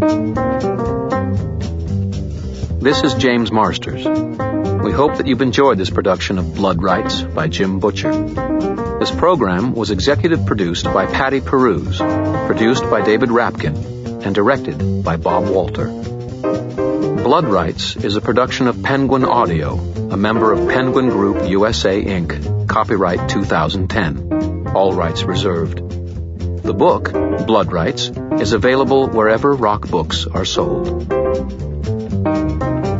This is James Marsters. We hope that you've enjoyed this production of Blood Rights by Jim Butcher. This program was executive produced by Patty Peruse, produced by David Rapkin, and directed by Bob Walter. Blood Rights is a production of Penguin Audio, a member of Penguin Group USA, Inc., copyright 2010. All rights reserved. The book, Blood Rights, is available wherever rock books are sold.